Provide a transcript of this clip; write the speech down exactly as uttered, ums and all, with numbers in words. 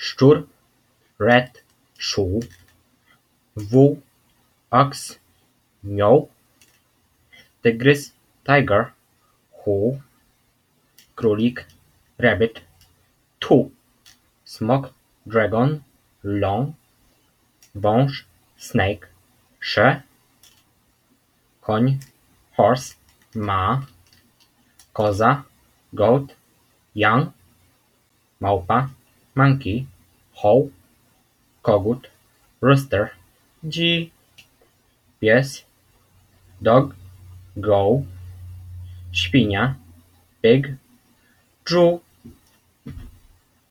szczur, rat, szul, wół, ox, nioł, tygrys, tiger, whole, królik, rabbit, two, smok, dragon, long, wąż, snake, sze, koń, horse, ma, koza, goat, young, małpa, monkey, how, kogut, rooster, dzi, pies, dog, goat, świnia, pig, Drew